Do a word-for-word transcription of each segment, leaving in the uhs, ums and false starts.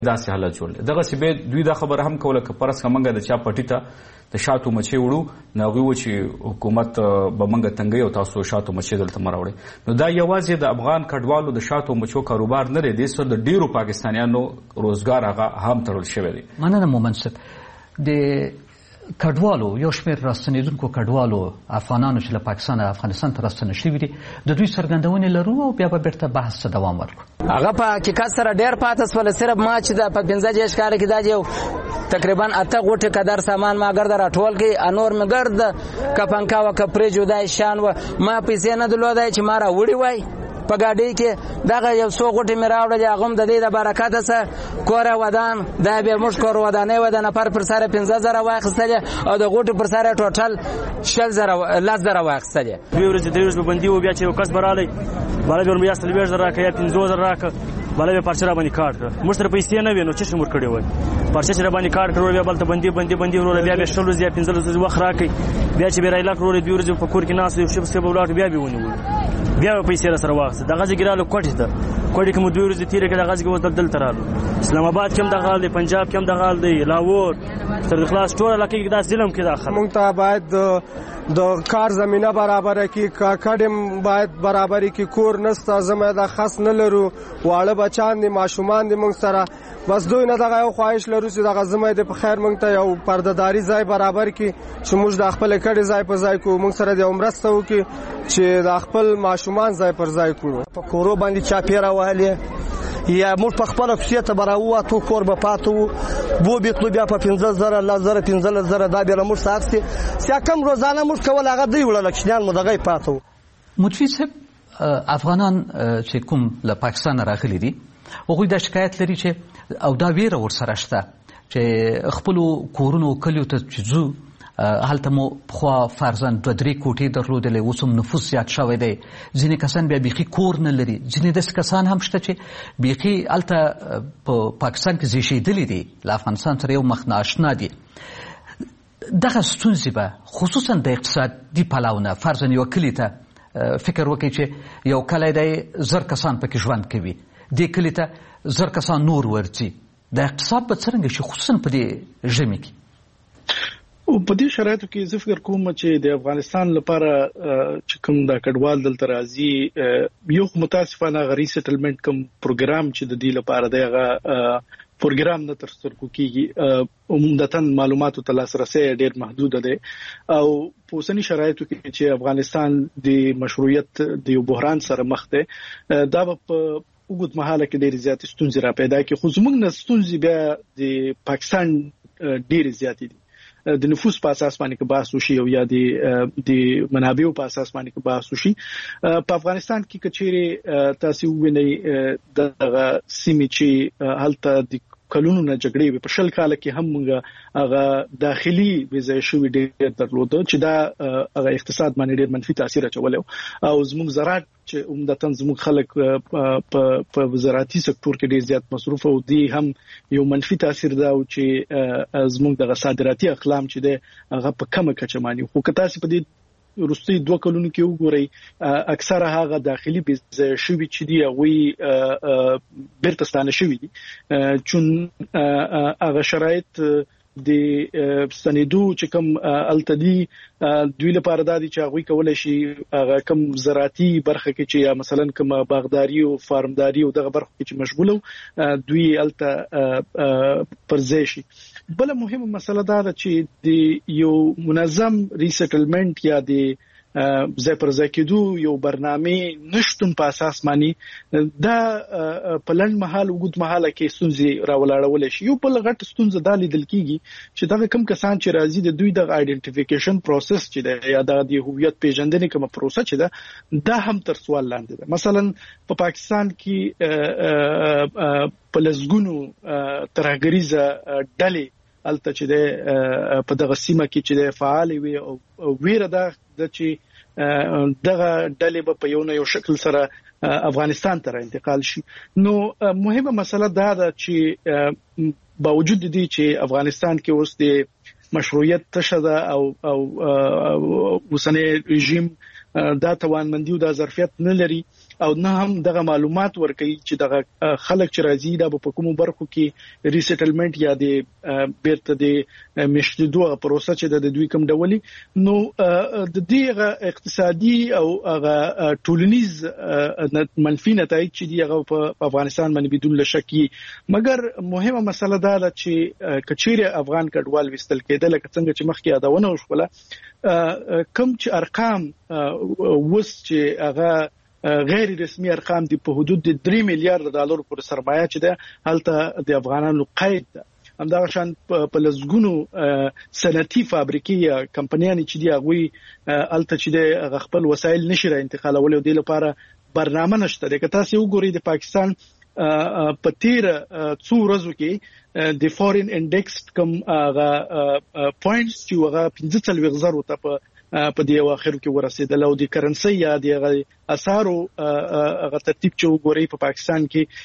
داسې حالت جوړ دغه سی به دوی دا خبره هم کوله چې پرس کمنګ د چا پټی ته د شاتو مچي وړو نو غوي چې حکومت به منګه تنګي او تاسو شاتو مچي دلته مراوړي نو دا یوازې د افغان کډوالو د شاتو مچو کاروبار نه دی سر د ډیرو پاکستانیانو روزګار هغه هم تړل شوی دی. مننه مومنصف. د کډوالو یو شمېر راستنېدونکو کډوالو افغانانو چې له پاکستان افغانستان ته راستنه شوي دي د دوی څرګندونې لرو او بیا به بیرته بحث ته دوام ورکړو. هغه په حقیقت سره ډېر پاته سول صرف ما چې د په پنځه دېرش کاله کې دا یو تقریبا اته غوټې قدر سامان ما ګرده راټول کړي انور مې ګرد کپنکا و کپرې جدای شان و ما پیسې نه درلودای چې ما راوړي وای په ګاډۍ کې دغه یو څو غوټې مې راوړلې هغه هم د دې د برکته سره کوره ودان دا به موږ کور ودانې و د نفر پر سره پنځه زره واخیستلې او د غوټې پر سره ټوټل شل زره لس زره واخیستلې. دوی ورځې درې ورځې به بندي و بیا چې یو کس به رالی بالا به ورمې یا څلوېښت زره راکړه یا پنځوس زره راکړه بالا به پارچه راباندې کاټ کړه موږ سره پیسې نه وې نو څه شی موږ کړی وای پارچه چې راباندې کاټ کړه بیا بلته بندي بندي بندي وروره بیا به شل ورځې یا پنځلس ورځې وخت راکړئ بیا چې به رایلاک وروره دوی ورځې په کور کې ناست یو شی پسې به ولاړ بیا به ونیولو بیا به پیسې را سره واخیسته دغه ځای کې رالو کوټې ته کوټې کې مو دوی ورځې تېرې کړې دغه ځای کې اوس دلته رالو اسلام آباد کې هم دغه حال دی پنجاب کې هم دغه حال دی لاهور تر خلاص ټول علاقې کې دا ظلم کې داخله موږ ته باید د کار زمینه برابره کړي کډم باید برابرې کړي کور نسته زموږ د خاص نه لرو واړه بچان دي ماشومان دي موږ سره بس دوی نه دغه یو خواهش لرو چې دغه زموږ د په خیر موږ ته یو پردهداري ځای برابر کړي چې موږ د خپل کډې ځای په ځای کو موږ سره د مرسته وکړي چې د خپل ماشومان ځای پر ځای کړو په کورو باندې چاپیره وهلې یا موږ په خپل کوڅې ته براووتو کور به پاتو بو بیتلو بیا په پنځه زره لس زره پنځلس زره دا بیا موږ ساختي چې کم روزانه موږ کول هغه دی وړل کښنیان مو دغه پاتو. متفي صاحب افغانان چې کوم له پاکستان راغلي دي هغوی دا شکایت لري چې او دا ویره ورسره شته چې خپلو کورونو کلیو ته چې ځو هلته مو پخوا فرضاً دوه درې کوټې درلودلې اوس هم نفوس زیات شوی دی ځینې کسان بیا بیخي کور نه لري ځینې داسې کسان هم شته چې بیخي هلته په پاکستان کې زیږېدلي دي له افغانستان سره یو مخ نااشنا دي دغه ستونزې به خصوصا د اقتصادي پلوه فرضاً یو کلي ته فکر وکړئ چې یو کلی دی زر کسان پکې ژوند کوي دې کلي ته زر کسان نور ورځي د اقتصاد به څرنګه شي خصوصا په دې ژمي کې. په دې شرایطو کې زه فکر کوم چې د افغانستان لپاره چې کوم د کډوال دلته راځي یو متاسفانه غری سیټلمنټ کوم پروګرام چې د دې لپاره دی هغه پروګرام نه تر سترګو کېږي عموماً معلوماتو ته لاسرسي ډېر محدود دی او په اوسني شرایطو کې چې افغانستان د مشروعیت د یو بحران سره مخ دی دا په وګت مهاله کې ډېر زیات ستونزې را پیدا کړي خو زموږ نه ستونزې بیا د پاکستان ډېر زیات دي د نفوس په اساس باندې کې بحث وشي او یا د د منابعو په اساس باندې کې بحث وشي په افغانستان کې کچېره تاسو وینئ د سیمې چې هلته د کلونو نه جګړې په شل کال کې هم موږ هغه داخلي ویزه شوې ډېر درلوده چې دا هغه اقتصاد باندې ډېر منفي تاثیر اچولی او زموږ زراعت چې عمدتاً زموږ خلک په په زراعتي سکتور کې ډېر زیات مصروف او دی هم یو منفي تاثیر دا او چې زموږ د صادراتي اقلام چې دی هغه په کمه کچه باندې خو که تاسو په دې وروستي دوه کلونو کې وګورئ اکثره هغه داخلي ویزه شوي چې دی هغوی بیرته ستانه شوي دي چون هغه شرایط د ستنېدو چې کوم التدي دوی لپاره د دې چې هغوی کولای شي هغه کوم زراعتي برخه کې چې یا مثلا کوم باغداري او فارمداري او دغه برخه کې چې مشغوله دوی الته پرځای شي. بل مهمه مسله دا ده چې د یو منظم ریسټلمنت یا د ځای پر ځای کېدو یو برنامه نشتون په اساس باندې دا په لنډ مهال اوږد مهاله کې ستونزې راولاړولی شي. یو بل غټ ستونزه دا لیدل کېږي چې دغه کوم کسان چې راځي د دوی د آیډنټیفیکیشن پروسس چې دی یا د هویت پیژندنې کومه پروسه چې ده دا هم تر سوال لاندې ده. مثلا په پاکستان کې په لسګونو ترهګریزه ډلې الته چې د په دغه سیمه کې چې د فعال وي او ویره ده چې دغه ډلې به په یو نه یو شکل سره افغانستان ته انتقال شي. نو مهمه مسله دا ده چې باوجود دي چې افغانستان کې اوس د مشروعیت تشه ده او او اوسنی رژیم دا توانمندي او دا ظرفیت نه لري او نه هم دغه معلومات ورکوي چې دغه خلک چې راځي دا په کومو برخو کې ریسټلمنت یا د بیرته د مشتدو پروسه چې د دوی کوم ډولي نو د دې اقتصادي او هغه ټولنیز منفي نتایج چې دی هغه په افغانستان باندې بدون شکی مګر مهمه مسله دا ده چې کچېره افغان کډوال وستل کېدل لکه څنګه چې مخکې یادونه وشوله کوم چې ارقام وس چې هغه غیر رسمي ارقام دي په حدود د درې میلیارډ ډالر پر سرمایه چې ده هلته د افغانانو قید ده همدا شان په لزګونو صنعتي فابریکې یا کمپنیانې چې دی هغه هلته چې د خپل وسایل نشي را انتقالول او د لپاره برنامه نشته ده که تاسو وګورئ د پاکستان په تیر څو ورځو کې د فورین انډیکس کوم هغه پوینټس چې هغه پنځه څلوېښت زره ته په په دې واخر کې ورسېدل او د کرنسي یا د اسعارو هغه ترتیب چې وګورئ په پاکستان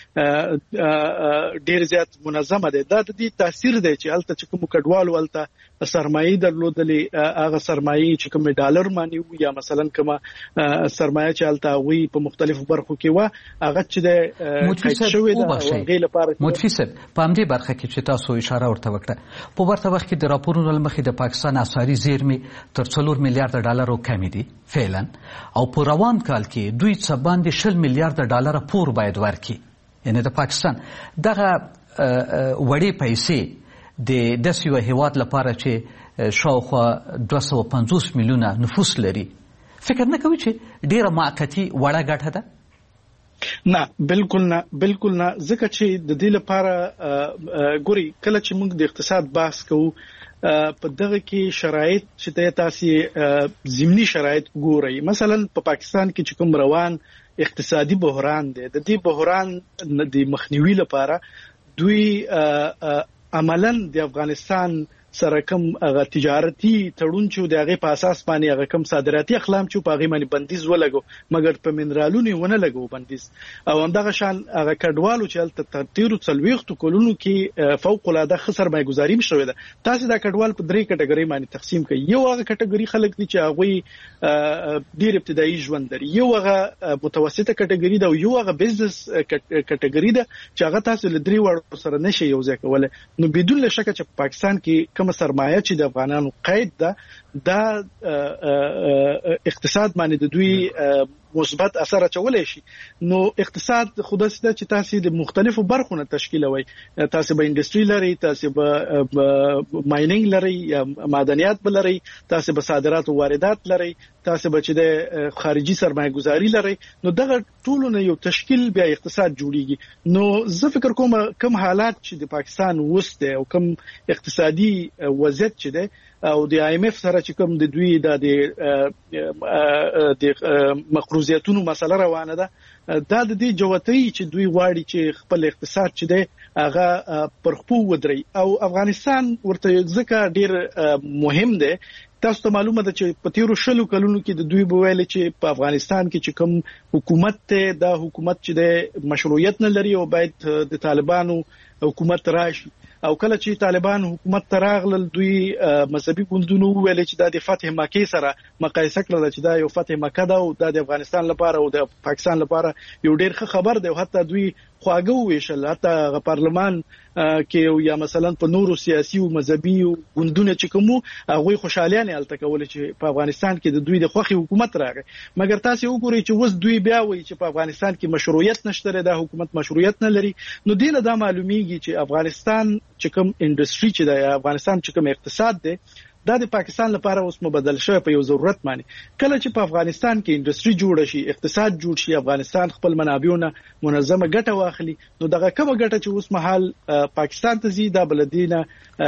کې ډیر زیات منظمه ده دا د دې تاثیر دی چې هلته چې کوم کډوالو هلته سرمایه درلودلې هغه سرمایه چې کوم ډالر مانی یا مثلا کومه سرمایه چې هلته وي په مختلفو برخو کې و هغه چې د متفق شوی ده غیله لپاره متفق په همدې برخه کې چې تاسو اشاره ورته وکړه په ورته وخت کې د راپورونو لمخې د پاکستان اسعاري زیرمې تر څلور میلیارډ ډالر کم دي فعلا او په روان کال کې دوی څه باندې شل میلیارډ ډالر پور باید ورکړي یعنی د پاکستان دغه وړې پیسې د داسې یو هیواد لپاره چې شاوخوا دوه سوه پنځوس میلیونه نفوس لري فکر نه کوي چې ډیره موقتي وړه ګټه ده نه بالکل نه بالکل نه ځکه چې د دې لپاره ګوري کله چې موږ د اقتصاد بحث کوو په دغه کې شرایط چې تاسو ضمني شرایط ګورئ مثلا په پا پاکستان کې چې کوم روان اقتصادي بحران دی د دې بحران د مخنیوي لپاره دوی عملاً د افغانستان سره کوم هغه تجارتي تړون چې د هغه په اساس باندې هغه کوم صادراتي اقلام چې په هغه باندې بندیز ولګو مګر په منرالونو ونه لګو بندیز او همدغه شان هغه کډوالو چې تل تیر څلويخت کولونو کې فوق العاده خسر مای گزاریم شوې ده تاسو دا کډوال په درې کټګوري باندې تقسیم کړئ یو هغه کټګوري خلک دي چې هغه ډیر ابتدایي ژوند لري یو هغه متوسطه کټګوري ده او یو هغه بزنس کټګوري ده چې هغه تاسو له درې وړو سره نشي یو ځای کولای نو بدون شک چې په پاکستان کې سرمایه چې د افغانانو قید ده دا اقتصاد باندې د دوی مثبت اثر اچولای شي نو اقتصاد خودسته چې تاسو د مختلفو برخو نه تشکیلوي تاسو به انډستری لري تاسو به ماینینګ لري یا معدنیات بلري تاسو به صادرات او واردات لري تاسو به چې د خارجي سرمایه گذاری لري نو دغه ټول نه یو تشکیل بیا اقتصاد جوړیږي نو زه فکر کوم کوم حالات چې د پاکستان وسته او کوم اقتصادي وضعیت چې ده او د آی ایم ایف سره چې کوم د دوی د د مقروضیتونو مسله روانه ده دا د دې جوتۍ چې دوی غواړي چې خپل اقتصاد چې ده هغه پر خپو ودري او افغانستان ورته ځکه ډیر مهم ده تاسو ته معلومه ده چې په تیرو شلو کلونو کې د دوی بویل چې په افغانستان کې چې کوم حکومت ته دا حکومت چې د مشروعیت نه لري او باید د طالبانو حکومت راشي او کله چې طالبان حکومت تراغل دوی مذهبي ګوندونو ویل چې د فتح مکه سره مقایسه کړل چې دا یو فتح مکه ده او د افغانستان لپاره او د پاکستان لپاره یو ډیر ښه خبر دی او حتی دوی خواږه ویشل حتی پارلمان کې یا مثلا په نورو سیاسي او مذهبي ګوندونو چې کوم هغه خوشالیانه الته کول چې په افغانستان کې د دوی د خوخي حکومت راغی مګر تاسو وګورئ چې وس دوی بیا وایي چې په افغانستان کې مشروعیت نشته د حکومت مشروعیت نه لري نو دینه دا معلومیږي چې افغانستان چې کوم انډستری چې د افغانستان چې کوم اقتصاد دی دا د پاکستان لپاره اوس مبدل شوی په یو ضرورت باندې کله چې په افغانستان کې انډستری جوړ شي اقتصاد جوړ شي افغانستان خپل منابعونه منظمه ګټه واخلي نو دغه کومه ګټه چې اوس مهال پاکستان ته زی دا بلدینه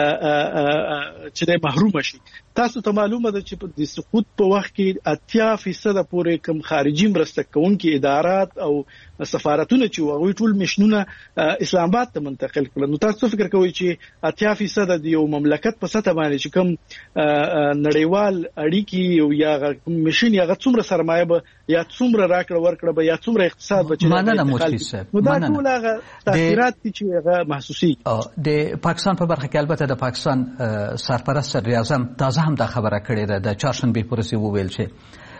چې محروم شي تاسو ته معلومه ده چې د سقوط په وخت کې اتیا فیصد پورې کم خارجي مرسته کوونکي ادارات او سفارتونه چې هغوی ټول مشنونه اسلام آباد ته منتقل کړل نو تاسو فکر کوئ چې اتیا فیصد د یو مملکت په سطح باندې چې کوم نړیوال اړیکی او یا مشن یا څومره سرمایه به یا څومره راکړه ورکړه به یا څومره اقتصاد به چې مننه مفتی صاحب نو دا ټول هغه تاثیرات چې هغه محسوسي د پاکستان په برخه کې البته د پاکستان سرپرست صدر اعظم تازه هم دا خبره کړې ده د چهارشنبه پرسي وویل چې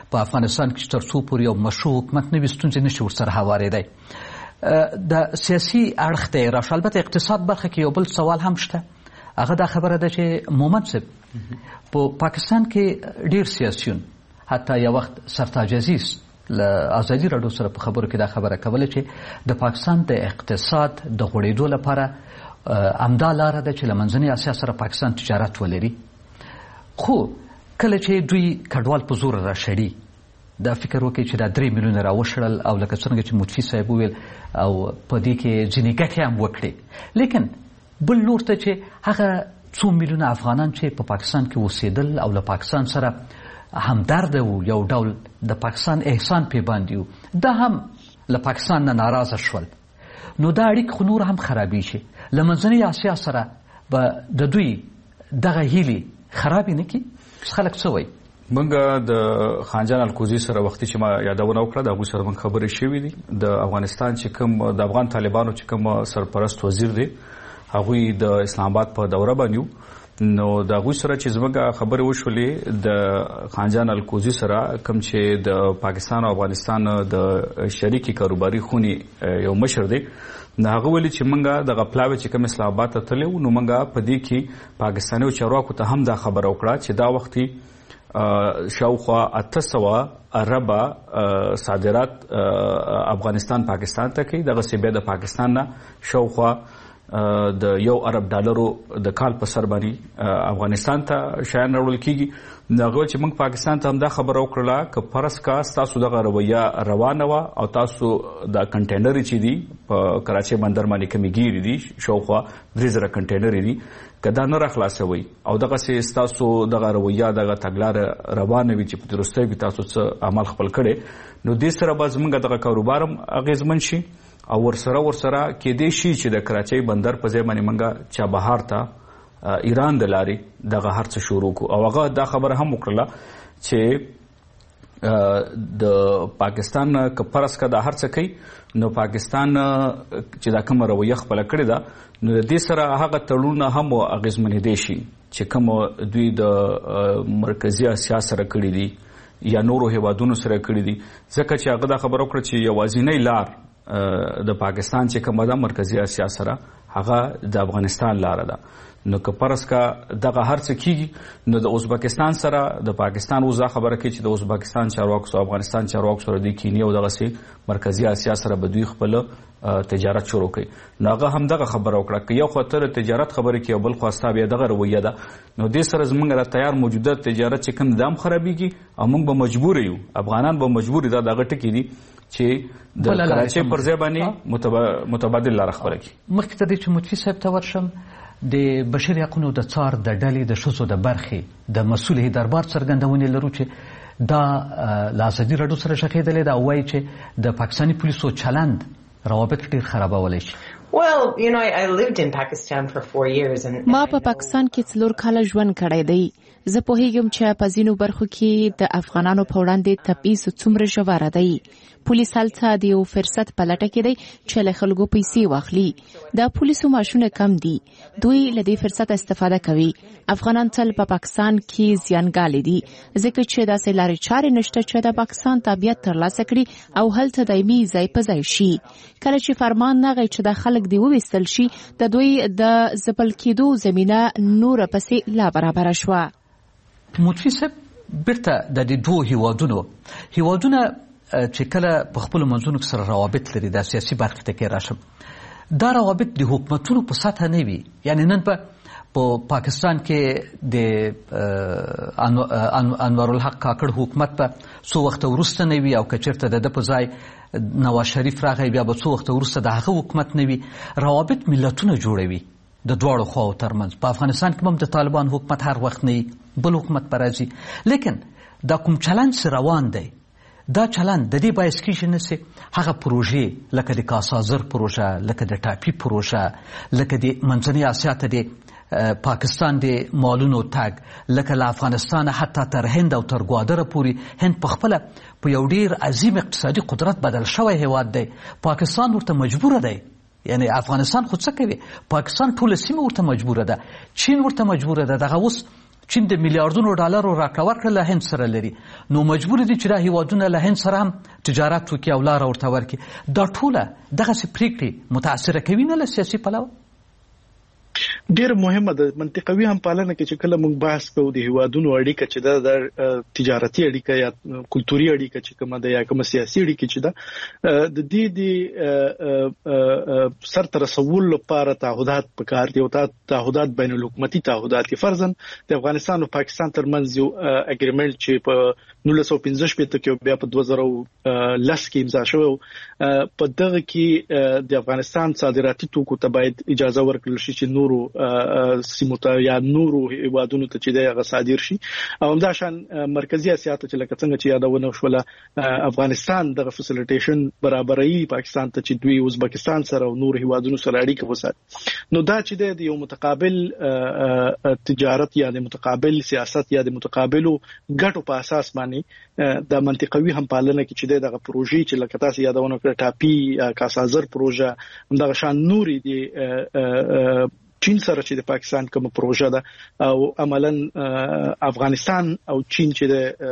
په افغانستان کې تر څو پورې یو مشروع حکومت نه وي ستونزې نشي ورسره هوارېدی. د سیاسي اړخ دی راشه. البته اقتصاد برخه کې یو بل سوال هم شته، هغه دا خبره ده چې مومند صاحب په پاکستان کې ډیر سیاسیون، حتی یو وخت سرتاج عزیز له ازادي راډیو سره په خبرو کې دا خبره کوله چې د پاکستان د اقتصاد د غوړېدو لپاره همدا لاره ده چې له منځنۍ اسیا سره پاکستان تجارت ولري. خو کله چې دوی کډوال په زور راشړي، دا فکر وکړي چې دا درې میلیونه راوشړل او لکه څنګه چې مطفي صاحب وویل او په دې کې ځینې ګټې هم وکړي، لیکن بل لور ته چې هغه څو میلیونه افغانان چې په پاکستان کې اوسېدل او له پاکستان سره همدرد وو، یو ډول د پاکستان احسان پې باندې وو، دا هم له پاکستان نه ناراضه شول. نو دا اړیکې خو نور هم خرابې شي. له منځنۍ اسیا سره به د دوی دغه هیلې خرابې نه کړي. خلک څه وایي؟ موږ د خانجان الکوزي سره وختي چې ما یادونه وکړه د هغوی سره موږ خبرې شوې دي. د افغانستان چې کوم د افغان طالبانو چې کوم سرپرست وزیر دی هغوی د اسلام آباد په دوره باندې نو د هغوی سره چې زموږ خبرې وشولې د خانجان الکوزي سره کوم چې د پاکستان او افغانستان د شریکي کاروباري خونې یو مشر دی، نو هغه ویلي چې موږ دغه پلاوی چې کوم اسلام آباد ته تللی وو نو موږ په دې کې پاکستاني چارواکو ته هم دا خبره وکړه چې دا وختي شاوخوا اته سوه اربه صادرات افغانستان پاکستان ته کوي، دغسې بیا د پاکستان نه شاوخوا د یو ارب ډالرو د کال په سر باندې افغانستان ته شیان راوړل کیږي. هغه چې موږ پاکستان ته هم دا خبره وکړله که فرض کا ستاسو دغه رویه روانه وه او تاسو دا کنټینرې چې دي په کراچۍ بندر باندې کومې ګیرې دي شاوخوا درې زره کنټینرې دي، که دا نه راخلاصوئ او دغسې ستاسو دغه رویه دغه تګلاره روانه وي چې په وروستیو کې تاسو څه عمل خپل کړی، نو دې سره به زموږ دغه کاروبار هم اغېزمن شي او ورسره ورسره کېدای شي چې د کراچۍ بندر په ځای باندې موږ چابهار ته ایران د لارې دغه هر څه شروع کړو. او هغه دا خبره هم وکړله چې د پاکستان که فرض که دا هر څه کوي نو پاکستان چې دا کومه رویه خپله کړې ده نو د دې سره هغه تړونونه هم اغېزمنېدی شي چې کوم دوی د مرکزي اسیا سره کړي دي یا نورو هیوادونو سره کړي دي، ځکه چې هغه دا خبره وکړه چې یوازینۍ لار د پاکستان چې کومه ده مرکزي اسیا سره هغه د افغانستان لاره ده. نو که فرض کا دغه هر څه کیږي نو د ازبکستان سره د پاکستان اوس دا خبره کوي چې د ازبکستان چارواکو سره افغانستان چارواکو سره د کینیا او دغسې مرکزي اسیا سره به دوی خپل تجارت شروع کوي. نو هغه هم دغه خبره وکړه که یو خوا ته د تجارت خبرې کوي او بل خوا ستا بیا دغه رویه ده نو دې سره زموږ را تیار موجوده تجارت چې کوم دا هم خرابېږي او موږ به مجبوره یو، افغانان به مجبور دا دغه ټکي دي چې د کراچۍ پر ځای باندې متبادل لاره خپله کړي. مخکې تر دې چې مطفي صاحب ته ورشم، د بشري حقونو د څار د ډلې د ښځو د برخې د مسؤل دربار څرګندونې لرو چې دا له ازادي راډیو سره شخېدلې ده او وایي چې د پاکستاني پولیسو چلند روابط ډېر خرابولی شي. Well, you know, I, I lived in Pakistan for four years and ما په پاکستان کې څلور کاله ژوند کړی دی. زه پوهیږم چې په ځینو برخو کې د افغانانو په وړاندې تبعیض څومره ژوره دی. پولیس هلته د یو فرصت په لټه کې دی چې له خلکو پیسې واخلي. د پولیسو معاشونه کم دي، دوی له دې فرصت استفاده کوي. افغانان تل په پاکستان کې زیانګالي دي ځکه چې داسې لارې چارې نشته چې د پاکستان تابعیت ترلاسه کړي او هلته دایمي ځای په ځای شي. کله چې فرمان نغی چې د خلک دی وویستل شي د دوی د ځپل کېدو زمینه نوره پسې لا برابره شوه. مطفي صاحب بیرته د دې دوو هیوادونو هیوادونه چې کله په خپلو منځونو کې سره روابط لري د سیاسي برخې ته کې راشم، دا روابط د حکومتونو په سطحه نه وي. یعنی نن په په پاکستان کې د انوارالحق کاکړ حکومت په څو وخت وروسته نه وي او که چېرته د ده په ځای نواز شریف راغی بیا به څو وخت وروسته د هغه حکومت نه وي. روابط ملتونه جوړوي د دواړو خواو ترمنځ. په افغانستان کې هم د طالبان حکومت هر وخت نه بل حکومت به راځي، لیکن دا کوم چلند چې روان دی دا چلند د دې باعث کېږي نه سي هغه پروژې لکه د کاسازر پروژه، لکه د ټاپي پروژه، لکه د منځنۍ اسیا ته د پاکستان د مالونو تګ، لکه له افغانستانه حتی تر هند او تر ګوادره پورې هند په خپله په یو ډېر عظیم اقتصادي قدرت بدل شوی هیواد دی. پاکستان ورته مجبوره دی. یعنی افغانستان خو څه کوي؟ پاکستان ټوله سیمه ورته مجبوره ده. چین ورته مجبوره ده. دغه اوس چین د میلیارډونو ډالرو راکړه ورکړه له هند سره لري، نو مجبور دي چې دا هیوادونه له هند سره هم تجارت وکړي او لاره ورته ورکړي. دا ټوله دغسې پرېکړې متاثره کوي نه له سیاسي پلوه؟ ډیر مهمه ده منطقوي هم پالنه کې چې کله موږ بحث کوو د هیوادونو اړیکه چې ده د تجارتي اړیکه یا کلتوري اړیکه چې کومه ده یا کومه سیاسي اړیکه چې ده د دې د سر ته رسول لپاره تعهدات پکار دي او تعهدات بین الحکومتي تعهدات دي. فرضاً د افغانستان او پاکستان ترمنځ یو اګریمنت چې په نولس سوه پنځه شپېته کې بیا په دوه زره لس کې امضا شوی، په دغه کې د افغانستان صادراتي توکو ته باید اجازه ورکړل شي چې نورو سیمو ته یا نورو هیوادونو ته چې دغه صادر شي. او همدا شان مرکزی اسیا ته چې لکه څنګه چې یادونه شوله افغانستان دغه فیسیلیټیشن برابرۍ پاکستان ته چې دوی ازبکستان سره او نور هیوادونو سره اړیکه وساتي. نو دا چې د یو متقابل تجارت یا د متقابل سیاست یا د متقابلو ګټو په اساس باندې د منطقوي هم پالنه کې چې دغه پروژې چې لکه تاسو یادونه کړه ټاپي کاسازر پروژه همدغه شان نوري دی چین سره چې د پاکستان کوم پروژه ده او عملاً افغانستان او چین چې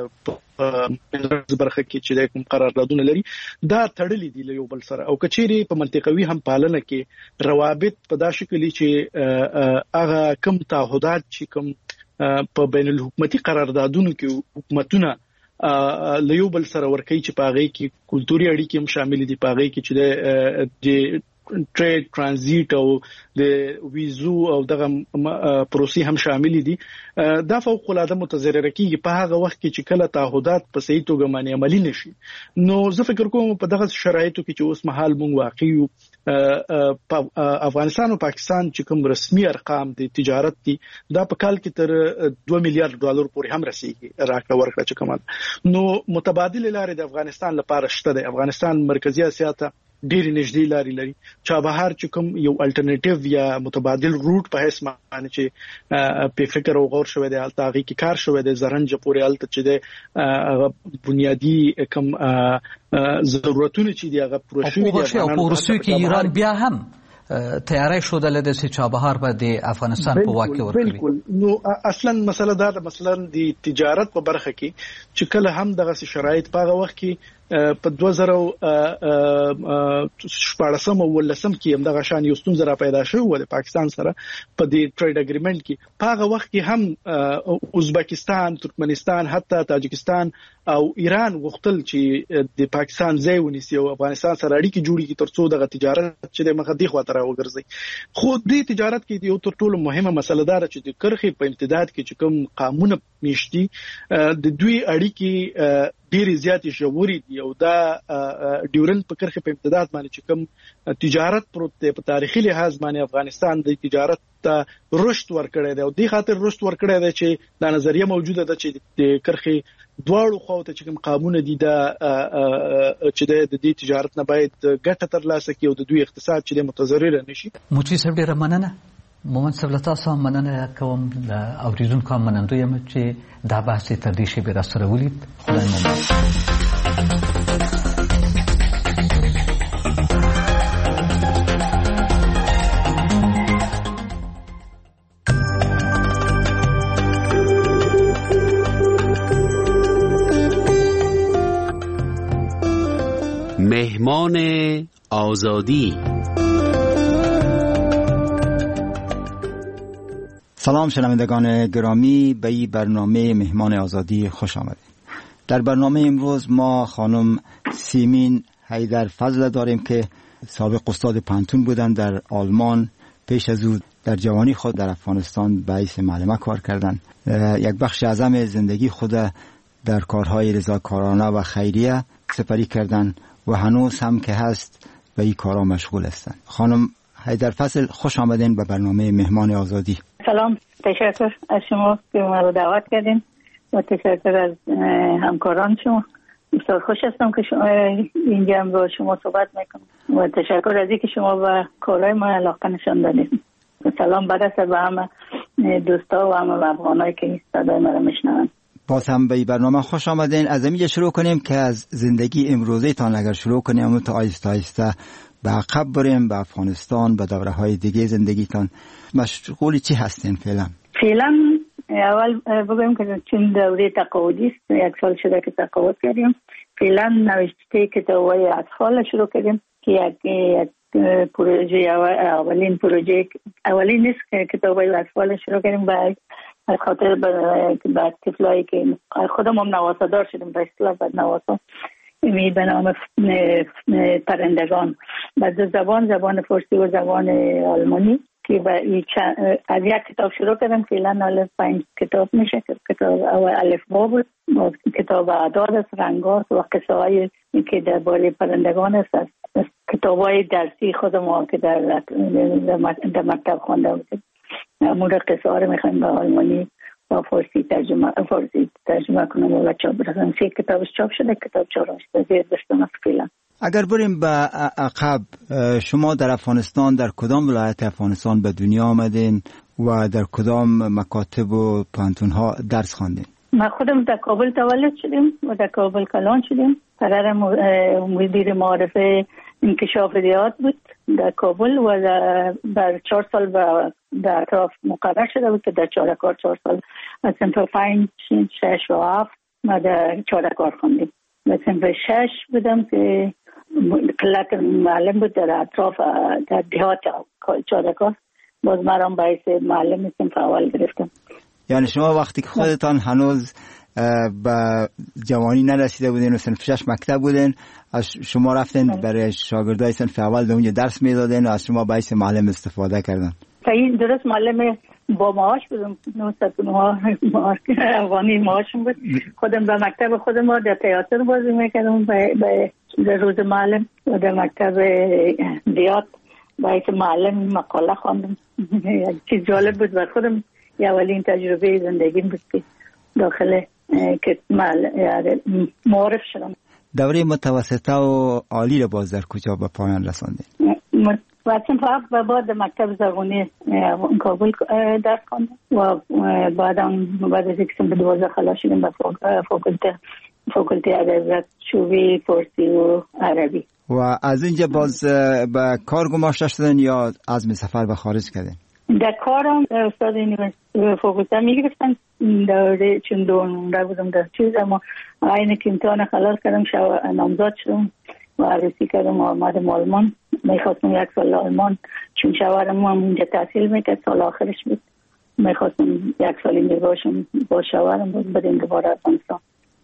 د برخه کې چې د کوم قراردادونه لري دا تړلې دي له یو بل سره. او کچېری په منطقوي هم پالنه کې روابط په دا شکل چې هغه کوم تعهدات چې کوم په بین الحکومتي قراردادونو کې حکومتونه له یو بل سره ورکوي چې په هغه کې کلتوري اړیکې هم شامل دي، په هغه کې چې د ټریډ ترانزیت او د ویزو او دغه پروسې هم شامل دي. دا فوق العاده متضرر کیږي په هغه وخت کې چې کله تعهدات په صحیح توګه باندې عملي نشي. نو زه فکر کوم په دغه شرایطو کې چې اوس مهال مونږ واقع یو په افغانستان او پاکستان چې کوم رسمي ارقام د تجارت دي دا په کال کې تر دوه میلیارډ ډالر پورې هم رسیدي راکړه ورکړه چې کومه. نو متبادل لارې د افغانستان لپاره شته ده. افغانستان مرکزی اسیا ته ډېر نږدې لاري لري. چابهار چې کوم یو الټرنیټیو یا متبادل روټ په هیڅ معنی چې په فکر او غور شوی دی الته هغه کې کار شوی دی زرنج پورې الته چې د بنیادی کوم ضرورتونه چې دی هغه پوره شوی دی. او په روسیې کې ایران بیا هم تیاری شودل د چابهار به د افغانستان په واک کې ورکړي. بالکل. نو اصلا مسله دا ده مثلا د تجارت په برخه کې چې کله هم دغه شرایط په هغه وخت کې په دوه زره شپاړسم او ولسم کې هم دغه شان یو ستونزه را پیدا شوه د پاکستان سره په دې ټریډ اګریمنت کې. په هغه وخت کې هم ازبکستان، ترکمنستان، حتی تاجکستان او ایران غوښتل چې د پاکستان ځای ونیسي او افغانستان سره اړیکې جوړې کړي ترڅو دغه تجارت چې د مخه دی خواته راوګرځي. خو دې تجارت کې یو تر ټولو مهمه مسله ده چې د کرخې په امتداد کې چې کوم قانون میشتي د دوی اړیکې ډېری زیاتې ژورې دي او دا ډیورن په کرخې په امتداد باندې چې کوم تجارت پروت دی په تاریخي لحاظ باندې افغانستان د تجارت ته رشد ورکړی دی او دې خاطر رشد ورکړی دی چې دا نظریه موجوده ده چې د کرخې دواړو خواته چې کوم قانون دي دا چې د دې تجارت نه باید ګټه ترلاسه کړي او د دوی اقتصاد چې د متضرر نشي. موچی صاحب ډېره مننه. مومن صاحب له تاسو هم مننه کوم له اوریدونکو هم منندوی یم چې دا بحث تر دې شی به را سره ولید. خدای مو مهمان آزادی. سلام شنوندگان گرامی، به این برنامه مهمان آزادی خوش آمدید. در برنامه امروز ما خانم سیمین حیدرفضل داریم که سابق استاد پانتون بودن در آلمان، پیش از او در جوانی خود در افغانستان باعث معلمه کار کردند. یک بخش اعظم زندگی خود در کارهای رضاکارانه و خیریه سپری کردند و هنوز هم که هست به این کارها مشغول هستند. خانم حیدرفضل خوش آمدین به برنامه مهمان آزادی. سلام، تشکر از شما که ما رو دعوت کردین و تشکر از همکاران شما. بسیار خوش هستم که شما اینجا هم با شما صحبت میکنم و تشکر از اینکه شما به کارهای ما علاقه نشان دادید. سلام برسه به همه دوستا و همه افغانایی که صدای ما رو میشنون. باز هم به این برنامه خوش آمدین. از اینجا شروع کنیم که از زندگی امروزه تان اگر شروع کنیم تا آیسته آیسته به عقب بریم، به افغانستان، به دوره های دیگه زندگیتان. مشغول چی هستین فعلا؟ فعلا اول بگویم که چون دوره تقاعدی است، یک سال شده که تقاعد کردیم. فعلا نوشته کتاب‌های اطفال شروع کردیم که یک یک پروژه اولین پروژه اولین نیست که کتاب‌های اطفال شروع کردیم برای از خاطر بعد طفلایی که خودم هم نواسادار شدیم به اصطلاح بعد نواسا می به نام پرندگان بعد زبان زبان فارسی و زبان آلمانی که از یک کتاب شروع کردم. فعلا الف پنج کتاب میشه. کتاب اول الف با بود، کتاب اعداد است، رنگات و قصه های که درباره پرندگان است. کتاب های درسی خودم که در در مکتب خوانده بودیم مورد قصه ها رو میخوایم به آلمانی و فارسی ترجمه فارسی ترجمه کنم و چاپ برسن. سه کتابش چاپ شده، کتاب چهارمش زیر دستم است فعلا. اگر بریم به عقب، شما در افغانستان در کدام ولایت افغانستان به دنیا آمدین و در کدام مکاتب و پانتون‌ها درس خواندین؟ ما خودم در کابل تولد شدیم و در کابل کلان شدیم. قرار مدیر معارف انکشاف ریاض بود در کابل و در چهار سال در اطراف مقرر شده بود که در چهارکار چهار سال از صنف پنج شش و هفت ما در چهارکار خوندیم. در صنف شش بودم که قلت معلم بود در اطراف در دهات چهارکار، باز مرام باعث معلم صنف اول گرفتم. یعنی شما وقتی که خودتان هنوز به جوانی نرسیده بودین و صنف شش مکتب بودین، از شما رفتین برای شاگردای صنف اول در اونجا درس میدادین و از شما باعث معلم استفاده کردن؟ صحیح، درست. معلم با معاش بودم، نهصد و نه افغانی معاشم بود. خودم به مکتب خودم در تئاتر بازی میکردم به روز معلم و در مکتب دیات باعث معلم مقاله خواندم. چیز جالب بود بر خودم، یه اولین تجربه زندگیم بود که داخل که معارف شدم. دوره متوسطه و عالی رو باز در کجا به پایان رساندین؟ واسم فقط به بعد مکتب زبانی کابل درس خواندم و بعدم بعد از اینکه به دوازده خلاص شدیم به فاکولته فاکولته ادبیات شعبه فارسی و عربی. و از اینجا باز به کار گماشته شدن یا عزم سفر به خارج کردین؟ در کارم استاد فاکولته میگرفتن دوره چون دونده بودم در چیز، اما اینه که امتحان خلاص کردم شو نامزاد شدم و عروسی کردم و آمدم آلمان. میخواستم یک سال آلمان، چون شوهرم هم اونجا تحصیل میکرد، سال آخرش بود. میخواستم یک سال اینجا باشم با شوهرم بود بدیم دوباره افغانستان.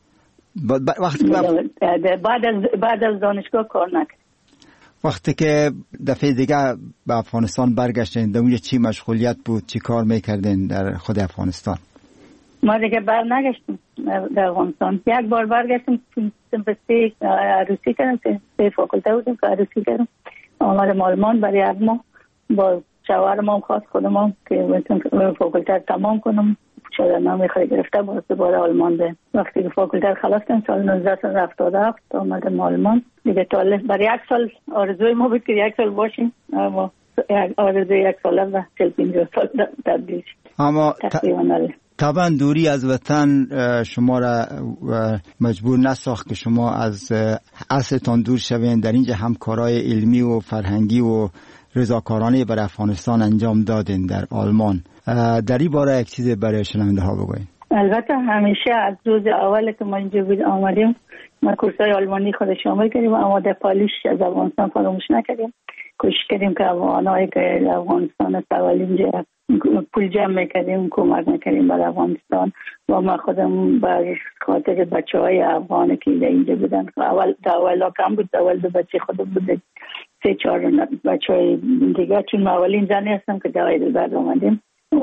وقتی بعد از بعد از دانشگاه کار نکرد. وقتی که دفعه دیگه به افغانستان برگشتین، در اونجا چی مشغولیت بود؟ چی کار میکردین در خود افغانستان؟ ما دیگه بر نگشتیم در افغانستان. یک بار برگشتیم سمپستی عروسی کردم، سه فاکولته بودیم که عروسی کردم. آمدم آلمان برای یک ماه با شوهرم هم خواست خودم هم که فاکولته تمام کنم. شده نامی خواهی گرفته باز دوباره آلمان ده. وقتی که فاکولته خلاص کردم سال نوزده هفتاد و هفت آمدم آلمان دیگه. تا برای یک سال آرزوی ما بود که یک سال باشیم، اما آرزوی یک سال و چل پینجاه سال تبدیل شد. اما طبعا دوری از وطن شما را مجبور نساخت که شما از اصلتان دور شوین. در اینجا همکارای علمی و فرهنگی و رضاکارانه برای افغانستان انجام دادین در آلمان. در این باره یک چیز برای شنونده ها بگوین. البته همیشه از روز اول که ما اینجا بود آمدیم ما کورسای آلمانی خود شامل کردیم، اما در پالیش از افغانستان فراموش نکردیم. کوشش کردیم که افغانایی که افغانستان است اول اینجا پول جمع میکردیم، کمک میکردیم برای افغانستان و ما خودم بر خاطر بچه های افغانی که اینجا بودن. اول در اول کم بود، اول دو بچه خودم بود، سه چهار بچه های دیگه، چون ما اولین زنی هستم که در هایدلبرگ آمدیم و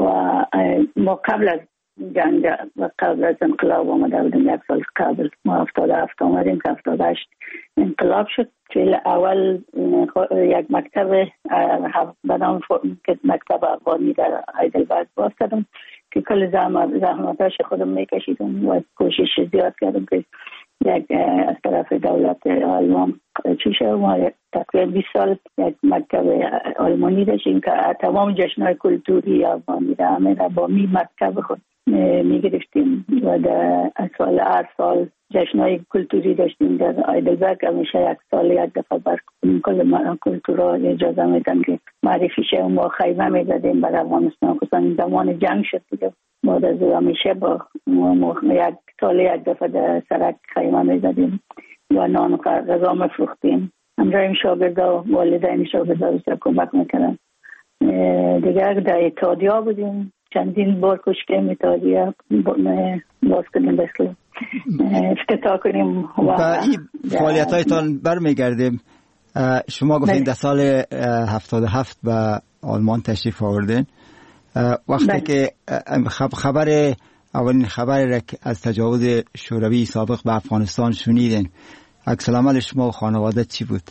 ما قبل از جنگ و قبل از انقلاب آمده بودیم. یک سال قبل ما هفتاد و هفت آمدیم که هفتاد و هشت انقلاب شد. چون اول یک مکتب به نام مکتب افغانی در هایدلبرگ باز کردم که کل زحمتاش خودم میکشیدم و کوشش زیاد کردم که یک از طرف دولت آلمان چی شد. ما تقریبا بیست سال یک مکتب آلمانی داشتیم که تمام جشن‌های کلتوری افغانی را همه را با می مکتب خود میگرفتیم و در سال هر سال جشن‌های کلتوری داشتیم در هایدلبرگ. همیشه یک سال یک دفعه بر کل کلتورها اجازه میدن که معرفی شه و ما خیمه میزدیم برای افغانستان. خصوصا زمان جنگ شد دیگه بعد از همیشه با یک سال یک دفعه در سرک خیمه میزدیم و نان و غذا میفروختیم. همراه این شاگردا و والدین شاگردا بسیار کمک میکردن. دیگر در اتحادیه بودیم، چندین بار کشکیم اتحادیه باز کنیم بسیار افتتاح کنیم. و این فعالیت هایتان برمیگردیم. شما گفتین در سال هفتاد و هفت به آلمان تشریف آوردین. وقتی بله. که خبر اولین خبر از تجاوز شوروی سابق به افغانستان شنیدین، عکس العمل شما و خانواده چی بود؟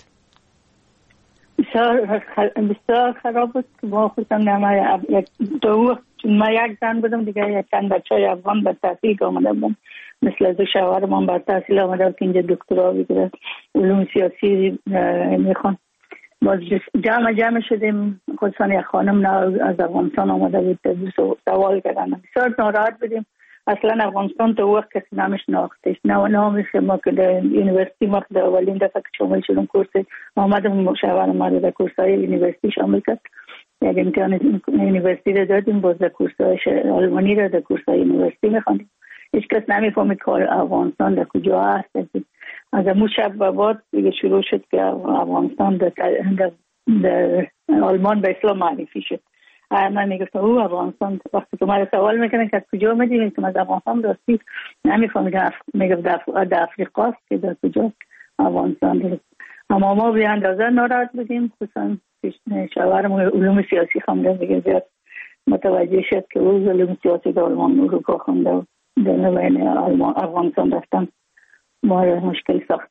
بسیار بسیار خراب بود که ما خودم نما دو ما یک زن بودم دیگه یک چند بچه افغان به تحصیل آمده بودم، مثل از شوهرمان به تحصیل آمده بود که اینجا دکترا بگیره علوم سیاسی میخوان. باز جمع جمع شدیم، خصوصا یک خانم از افغانستان آمده بود سوال کردن. بسیار ناراحت بودیم. اصلا افغانستان تو وقت کسی نامش ناختش نه نامش ما که در یونیورسیتی ما در اولین دفعه که شامل شدم کورس آمدم مشاور ما در کورس‌های یونیورسیتی شامل کرد. یک امتحان یونیورسیتی رو دادیم، باز در کورس‌های آلمانی رو در کورس‌های یونیورسیتی می‌خواندیم. هیچ کس نمی‌فهمید که افغانستان در کجا هست. از اون شب به بعد دیگه شروع شد که افغانستان در, در, در آلمان به اسلام معرفی شد. من میگفتم او افغانستان، وقتی که من سوال میکنن که از کجا میدیم که از افغانستان راستی نمیفهمیدم، میگفت در افریقا است که در کجا افغانستان است. اما ما به اندازه ناراحت بودیم، خصوصا شوهرم علوم سیاسی خونده دیگه زیاد متوجه شد که او علوم سیاسی در آلمان اروپا خونده و در بین افغانستان رفتن ما مشکل ساخت.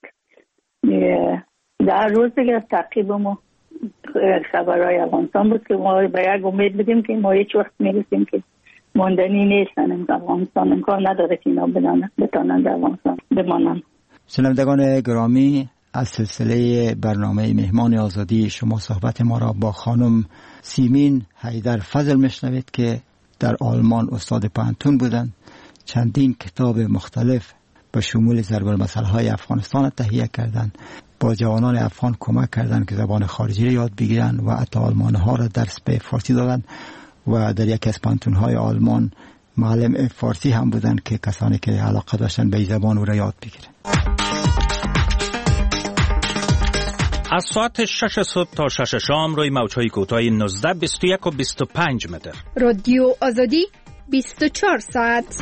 در روز دیگه تعقیب ما خبرهای افغانستان بود که ما به یک امید بدیم که ما هیچ وقت میرسیم که ماندنی نیستن. افغانستان امکان نداره که اینا بتانن در افغانستان بمانن. شنوندگان گرامی، از سلسله برنامه مهمان آزادی شما صحبت ما را با خانم سیمین حیدر فضل میشنوید که در آلمان استاد پانتون بودند. چندین کتاب مختلف به شمول ضرب المثل‌های افغانستان تهیه کردند. با جوانان افغان کمک کردند که زبان خارجی را یاد بگیرند و حتی آلمان‌ها را درس به فارسی دادند و در یکی از پانتون‌های آلمان معلم فارسی هم بودند که کسانی که علاقه داشتند به زبان او را یاد بگیرند. از ساعت شش صبح تا شش شام روی موج‌های کوتاه نوزده، بیست و یک و بیست و پنج متر. رادیو آزادی بیست و چهار ساعت.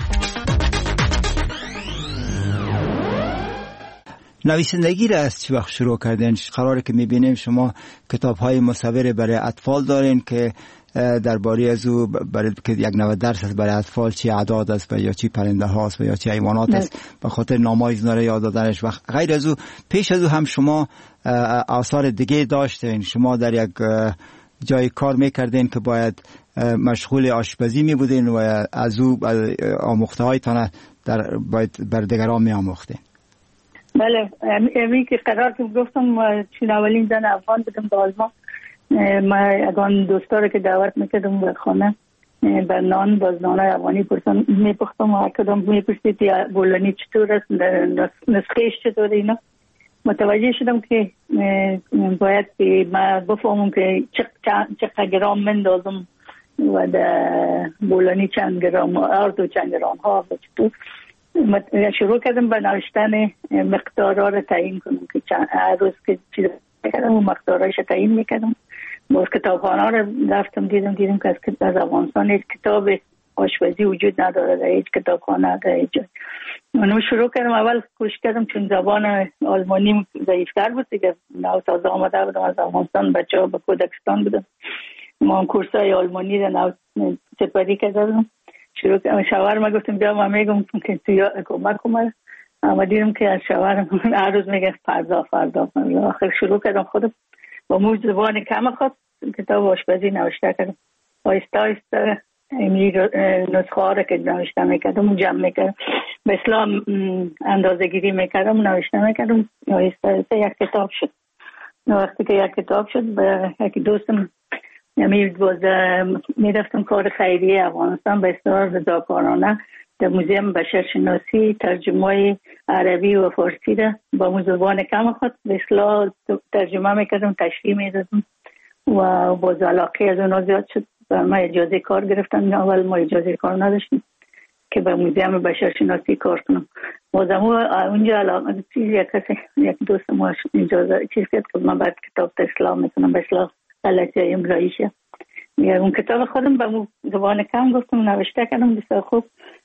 نویسندگی را از چی وقت شروع کردین؟ قراره که میبینیم شما کتاب‌های مصور برای اطفال دارین که درباره از او برای که یک نوع درس است برای اطفال، چی اعداد است و یا چی پرنده هاست و یا چی حیوانات است، به خاطر نام‌های اینا را یاد دادنش. و غیر از او پیش از او هم شما آثار دیگه داشتین. شما در یک جای کار میکردین که باید مشغول آشپزی میبودین و از او آموخته‌هایتان در باید بر دیگران میآموختین. بله، امی که قرار که گفتم چون اولین زن افغان بودم در آلمان، ما اگان دوستا که دعوت میکردم به خانه به نان باز نانای افغانی پرسن میپختم و کدام میپرسید یا بولانی چطور است، نسخهش چطور اینا. متوجه شدم که باید که ما بفهمم که چقدر گرام مندازم و در بولانی چند گرام آرد و چند گرام ها و چطور. شروع کردم به نوشتن مقدارها رو تعیین کنم که چند روز که چیز کردم و مقدارهایش تعیین میکردم. باز کتابخانه رو رفتم دیدم دیدم که از افغانستان هیچ کتاب آشپزی وجود نداره در هیچ کتابخانه در هیچ جای. من شروع کردم، اول کوشش کردم چون زبان آلمانی ضعیفتر بود دیگه، نو تازه آمده بودم از افغانستان، بچه ها به کودکستان بودم، ما هم کورسای آلمانی رو نو سپری کردم. شروع کردم، شوهرم گفتم بیا من میگم که تو کمک کنم، اما دیدم که از شوهرم هر روز میگه فردا فردا فردا. آخر شروع کردم خودم با موج زبان کم خود کتاب آشپزی نوشته کردم. آهسته آهسته این نسخه ها رو که نوشته میکردم جمع میکردم، به اسلام اندازه گیری میکردم نوشته میکردم، آهسته آهسته یک کتاب شد. وقتی که یک کتاب شد به یک دوستم میرفتم کار خیریه افغانستان به اصطلاح رضاکارانه در موزیم بشرشناسی ترجمه عربی و فارسی را با موزبان کم خود به اصطلاح ترجمه میکردم، تشریح میدادم و باز علاقه از اونا زیاد شد و ما اجازه کار گرفتم. اول ما اجازه کار نداشتیم، که به موزیم بشرشناسی کار کنم. بازم اونجا علاقه چیز یک کسی یک دوست ما اجازه چیز کرد که من بعد کتاب اصلاح میکنم به اصلاح غلطی املاییشه. اون کتاب خودم به زبان کم گفتم نوشته کردم بسیار خوب.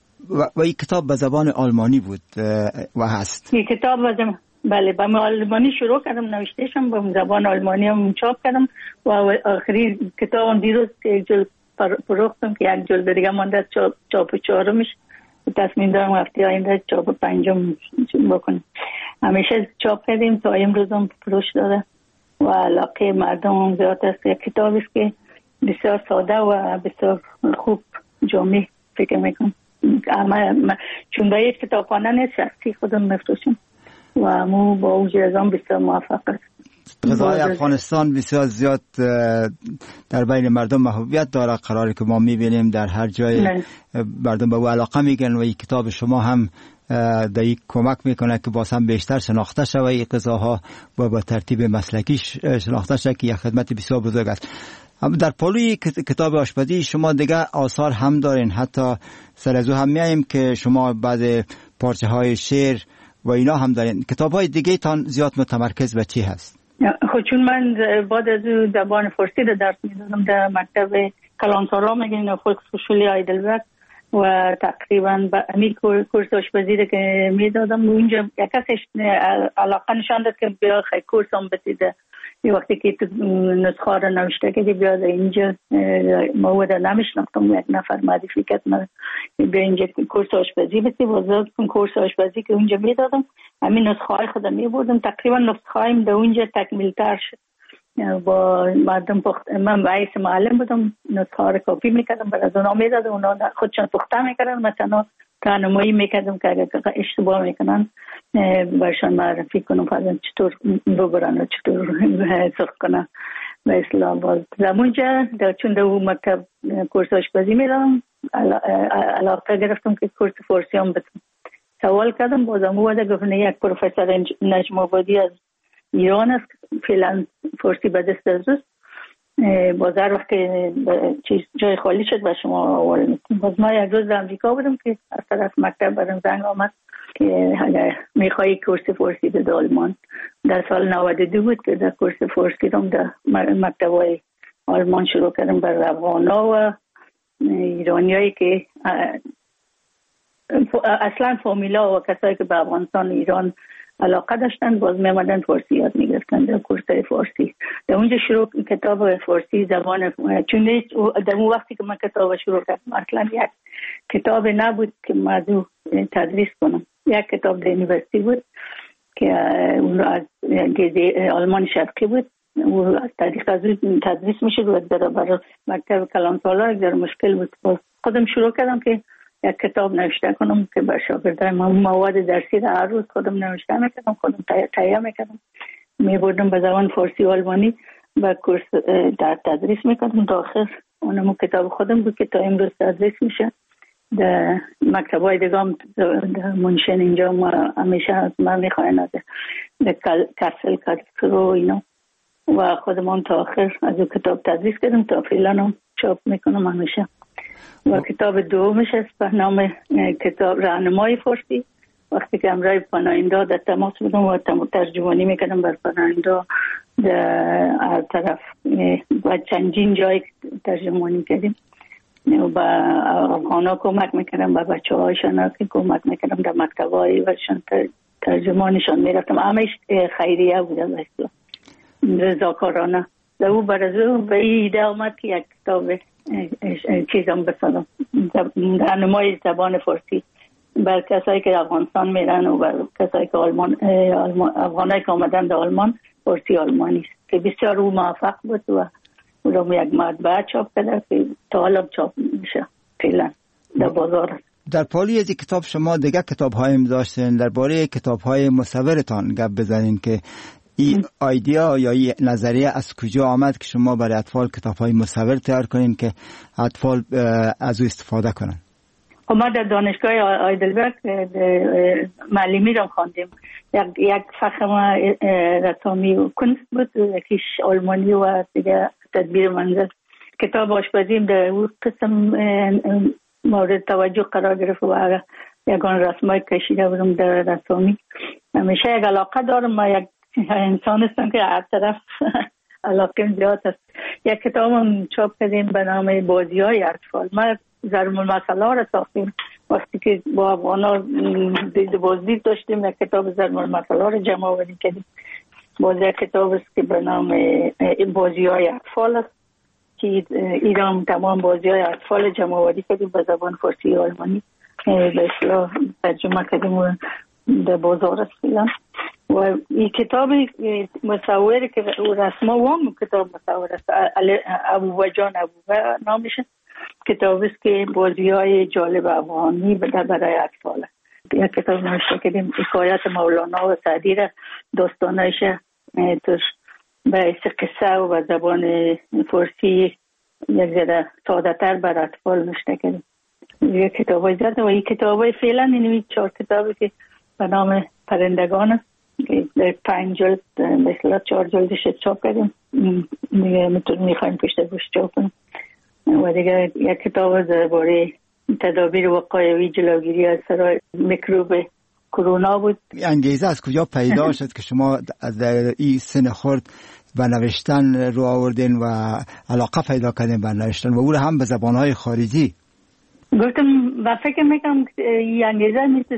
و این کتاب به زبان آلمانی بود و هست. این کتاب به بله به آلمانی شروع کردم نوشتهشم، به زبان آلمانی هم چاپ کردم و آخری کتابم دیروز یک جلد فروختم که یک جلد دیگه مانده چاپ چاپ چهارمش. تصمیم دارم هفته آینده چاپ پنجم بکنم. همیشه چاپ کردیم تا امروز هم فروش داده و علاقه مردم هم زیاد است. یک کتابی است که بسیار ساده و بسیار خوب جامع فکر میکنم. اما چون به یک کتابخانه نیست، شخصی خودم میفروشم و مو با اوج ازام بسیار موفق است. غذای افغانستان بسیار زیاد در بین مردم محبوبیت داره، قراری که ما میبینیم در هر جای نه. مردم به او علاقه میگن و این کتاب شما هم در یک کمک میکنه که باز هم بیشتر شناخته شود این غذاها و با ترتیب مسلکی شناخته شود که یک خدمت بسیار بزرگ است. در پالوی کتاب آشپزی شما دیگه آثار هم دارین، حتی سر از او هم میاییم که شما بعض پارچه های شعر و اینا هم دارین. کتاب های دیگه تان زیاد متمرکز به چی هست؟ خب چون من بعد از زبان فارسی رو درس میدادم در مکتب کلانتارا میگن فولکسهوشولی هایدلبرگ و تقریبا به همین کورس آشپزی که میدادم اونجا یک کسی علاقه نشان داد که بیا خیلی کورس هم بسیده. یه وقتی که نسخه رو نوشته که بیاد اینجا مواد نمیشناختم، یک نفر معرفی کرد من بیا اینجا کورس آشپزی بسی وزاد کن کورس آشپزی که اونجا میدادم. همین نسخه های خودم میبردم، تقریبا نسخه هایم در اونجا تکمیل تر شد با مردم پخت. من باعث معلم بودم، نسخه ها رو کپی میکردم برای از اونا میدادم، اونا خودشان پخته میکردن، مثلا راهنمایی میکردم که اگر اشتباه میکنن برشان معرفی کنم فرضاً چطور ببرن و چطور سرخ کنن به اصطلاح. باز زمونجا چون در اون مکتب کورس آشپزی میرم علاقه گرفتم که کورس فارسی هم بتونم. سوال کردم بازم او گفتن یک پروفسور نجم آبادی از ایران است، فعلا فارسی به دست از روست، باز هر وقت چیز جای خالی شد و شما آواره میکنم. باز ما یک روز در امریکا بودم که از طرف مکتب برم زنگ آمد که اگر میخوایی کورس فارسی به آلمان. در سال نود و دو بود که در کورس فارسی رو در مکتب های آلمان شروع کردم برای افغانا و ایرانی هایی که اصلا فامیلا و کسایی که به افغانستان ایران علاقه داشتن باز میمدن فارسی یاد میگرفتن در کورس فارسی. در اونجا شروع کتاب فارسی زبان، چون در اون وقتی که من کتاب شروع کردم اصلا یک کتاب نبود که موضوع تدریس کنم. یک کتاب در یونیورسیتی بود که اون از آلمان شرقی بود و از طریق از اون تدریس میشد و در برای مکتب کلانتارا در مشکل بود. باز خودم شروع کردم که یک کتاب نوشته کنم که بر شاگردای من مواد درسی را هر روز خودم نوشته میکردم، خودم تهیه میکردم، میبردم به زبان فارسی و آلمانی و کورس در تدریس میکردم. تا آخر اونم کتاب خودم بود که تا امروز تدریس میشه. در مکتب های دیگه هم در منشن اینجا ما همیشه از من میخواین از در کسل کارکرو اینا و خودم هم تا آخر از اون کتاب تدریس کردم تا فعلا هم چاپ میکنم همیشه. و کتاب دومش است به نام کتاب راهنمای فارسی. وقتی که امرای پناهنده در تماس بودم و ترجمانی میکردم بر پناهنده در هر طرف و چندین جای ترجمانی کردیم و با افغانا کمک میکردم، با بچه هایشان کمک میکردم، در مکتب های وشان ترجمانشان میرفتم. همه خیریه بودم اصلا رضاکارانه. در او برازو به ایده آمد که یک کتاب چیزم بسازم راهنمای زبان فارسی بر کسایی که افغانستان میرن و بر کسایی که آلمان افغانایی که آمدن در آلمان فارسی آلمانی است که بسیار او موفق بود و او رو یک مطبعه چاپ کرده که تا حالا چاپ میشه فعلا در بازار. در پالی از کتاب شما دیگه کتاب هایم داشتین، درباره کتاب های مصورتان گپ بزنین که این ایده یا این نظریه از کجا آمد که شما برای اطفال کتاب‌های مصور تیار کنین که اطفال از او استفاده کنن؟ ما در دانشگاه هایدلبرگ معلمی رو خواندیم. یک یک فخر رسامی و کنست بود، یکیش آلمانی و دیگه تدبیر منزل. کتاب آشپزی در اون قسم مورد توجه قرار گرفت و هغه یگان رسمای کشیده بودم در رسامی. همیشه یک علاقه دارم، ما یک انسان هستم که هر طرف علاقه زیاد است. یک کتابم چاپ کردیم به نام بازی های اطفال. ما ضرب المثل ها را ساختیم وقتی که با افغانا دید بازدید داشتیم، یک کتاب ضرب المثل ها را جمع آوری کردیم. باز یک کتاب است که به نام بازی های اطفال است که ایران تمام بازی های اطفال جمع آوری کردیم به زبان فارسی و آلمانی به اصطلاح ترجمه کردیم و در بازار است فعلا. و این کتاب مصوری که رسما وام کتاب مصور است، ابو جان ابو نامشه. کتاب است که بازی های جالب افغانی برای اطفال است. یک کتاب نوشته کردیم حکایت مولانا و سعدی را داستانایش توش به حیث قصه و به زبان فارسی یک ذره ساده تر بر اطفال نوشته کردیم. یک کتاب های زیاده و این کتاب های فعلا این چهار کتابی که به نام پرندگان است که در پنج جلد مثلا چهار جلدش چاپ کردیم، میخوایم پشت گوش چاپ کنیم. و دیگه یک کتاب درباره تدابیر وقایوی جلوگیری از سرای میکروب کرونا بود. انگیزه از کجا پیدا شد که شما در این سن خرد به نوشتن رو آوردین و علاقه پیدا کردین به نوشتن و او هم به زبانهای خارجی؟ گفتم و فکر میکنم این انگیزه نیست.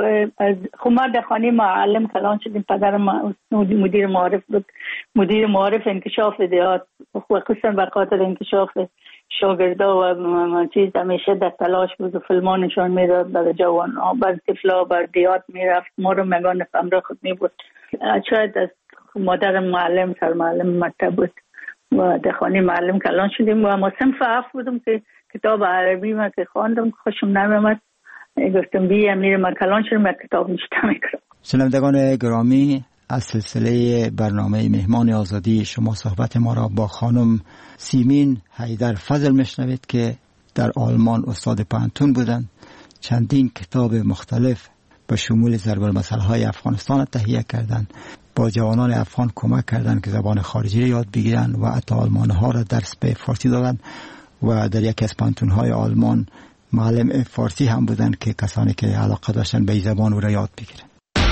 خب ما در خانه معلم کلان شدیم، پدرم مدیر معارف بود، مدیر معارف انکشاف دیات، خصوصا به خاطر انکشاف شاگردا و چیز همیشه در تلاش بود و فیلمان نشان میداد برای جوان ها، بر طفلا بر دیات میرفت، ما رو مگان همراه خود می بود. شاید از مادر معلم سر معلم مکتب بود و در خانه معلم کلان شدیم و ما صنف هفت بودم که کتاب عربی ما که خواندم خوشم نمیامد، گفتم بیا میرم من کلان شدم یک کتاب نشته میکنم. شنوندگان گرامی، از سلسله برنامه مهمان آزادی شما صحبت ما را با خانم سیمین حیدر فضل میشنوید که در آلمان استاد پانتون بودند. چندین کتاب مختلف به شمول ضرب المثل های افغانستان تهیه کردند، با جوانان افغان کمک کردند که زبان خارجی را یاد بگیرند و حتی آلمان ها را درس به فارسی دادند و در یکی از پانتون های آلمان معلم فارسی هم بودند که کسانی که علاقه داشتن به این زبان او را یاد بگیرند.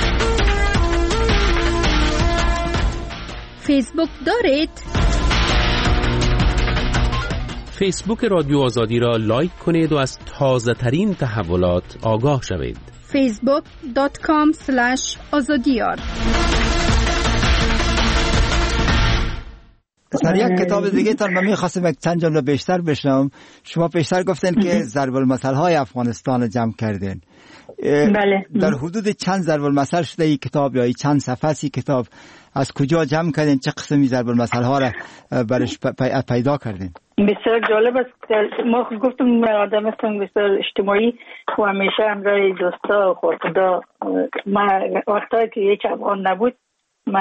فیسبوک دارید؟ فیسبوک رادیو آزادی را لایک کنید و از تازه ترین تحولات آگاه شوید. فیسبوک دات کام اسلش آزادیار. در یک کتاب دیگه تان من می‌خواستم یک چند جمله بیشتر بشنوم. شما بیشتر گفتن که ضرب المثل های افغانستان رو جمع کردین. بله. در حدود چند ضرب المثل شده این کتاب یا این چند صفحه ای کتاب؟ از کجا جمع کردین؟ چه قسمی ضرب المثل ها را برش پیدا کردین؟ بسیار جالب است. ما گفتم آدم هستم بسیار اجتماعی و همیشه همراه دوستا و خدا. ما وقتی که هیچ افغان نبود، ما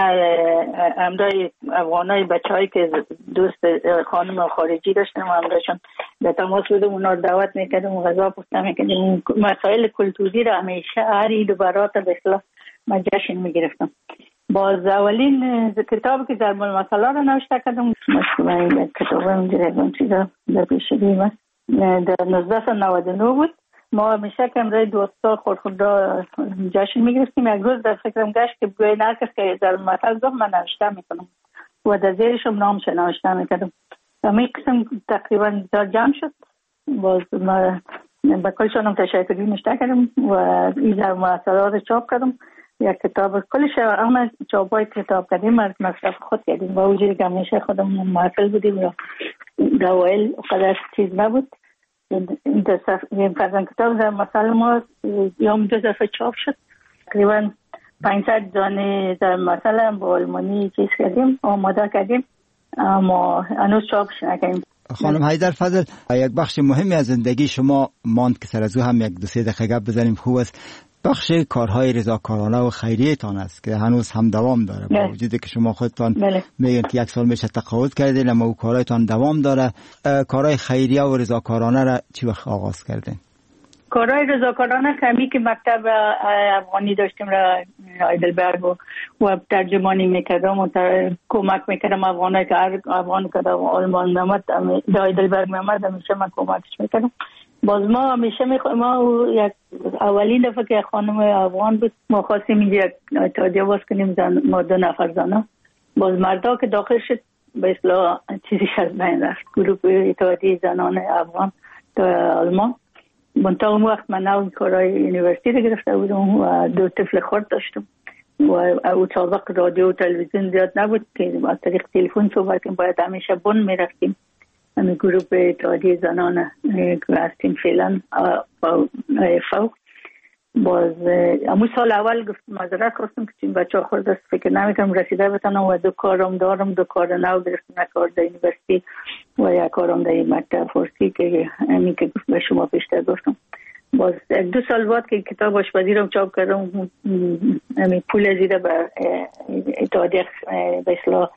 همراه افغانای بچه‌هایی که دوست خانم خارجی داشتم و همراهشون به تماس بودم، اونا رو دعوت میکردم و غذا پخته میکردم. مسائل کلتوری را همیشه هر عید و برات به اصطلاح ما جشن میگرفتم. باز اولین کتابی که ضرب المثل را نوشته کردم، مثلا کتابم جریان چیزا در پیشگی است، در نوزده نود و نه بود. ما همیشه که امروز دوستا خود خود را جشن میگرفتیم. یک روز در فکرم گشت که بگوین هر کس که ضرب المثل گفت من نوشته میکنم و در زیرشم نامش نوشته میکردم. همین قسم تقریبا جمع شد. باز ما به کلشانم تشکری نوشته کردم و این ضرب المثل را چاپ کردم. یک کتاب کلش همه چاپای کتاب کردیم، مصرف خود کردیم و اونجوری که همیشه خودم محفل بودیم و دوائل قدر چیز نبود. این فرزن کتاب در مثل ما یوم دو دفعه چاپ شد. تقریبا پانصد دانه در مثل هم با آلمانی چیز کردیم، آماده کردیم، اما هنوز چاپش نکردیم. خانم حیدر فضل، یک بخش مهمی از زندگی شما ماند که سر از او هم یک دو سه دقیقه گپ بزنیم خوب است. بخش کارهای رضاکارانه و خیریه تان است که هنوز هم دوام داره، با وجودی که شما خودتان میگین که یک سال میشه تقاعد کردین، اما او کارهایتان دوام داره. کارهای خیریه و رضاکارانه را چی وقت آغاز کردین؟ کارهای رضاکارانه کمی که مکتب افغانی داشتیم را هایدلبرگ و ترجمانی میکردم و کمک میکردم افغانایی که افغان کردم آلمان نمد در هایدلبرگ میامد همیشه من کمکش میکردم. باز ما همیشه میخوایم، ما یک اولین دفعه که خانم افغان بود ما خواستیم اینجا یک اتحادیه باز کنیم، زن ما دو نفر زنها. باز مردا که داخل شد به اصطلاح چیزی از بین رفت، گروه اتحادیه زنان افغان در آلمان. منتها اون وقت من نو کارهای یونیورسیتی رو گرفته بودم و دو طفل خرد داشتم و او سابق رادیو و تلویزیون زیاد نبود که با طریق تلفن صحبت کنیم، باید همیشه بن میرفتیم. همین گروه اتحادیه زنان که هستیم فعلا فوق. باز امو سال اول گفت معذرت خواستم که این بچه ها خورد است، فکر نمیکنم رسیده بتانم و دو کارم دارم، دو کار نو گرفتم، یک کار در یونیورسیتی و یک کارم در مکتب فارسی که همین که به شما پیشتر گفتم. باز دو سال بعد که کتاب آشپزی رو چاپ کردم، همین پول زیده به اتحادیه به اصطلاح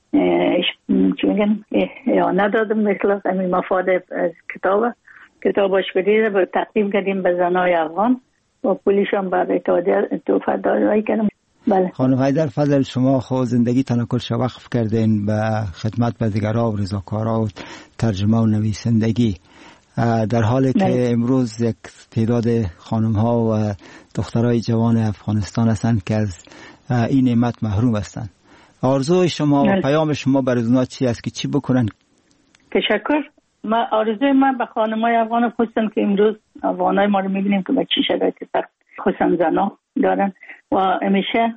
چی میگن اعانه دادم، به اصطلاح همین مفاد از کتاب کتاب آشپزی رو تقدیم کردیم به زنای افغان و پولیش هم بر اتحادیه توفه دادایی کردم. بله. خانم حیدرفضل، شما خود زندگی تان کلش وقف کردین به خدمت به دیگرها و رضاکارها و ترجمه و نویسندگی، در حالی که بله. امروز یک تعداد خانم ها و دخترای جوان افغانستان هستند که از این نعمت محروم هستند. آرزوی شما بله. و پیام شما برای اونها چی است که چی بکنن؟ تشکر. ما آرزوی من به خانمای افغان خصوصا که امروز افغانای ما رو میبینیم که به چه شرایط سخت خصوصا زنا دارن و همیشه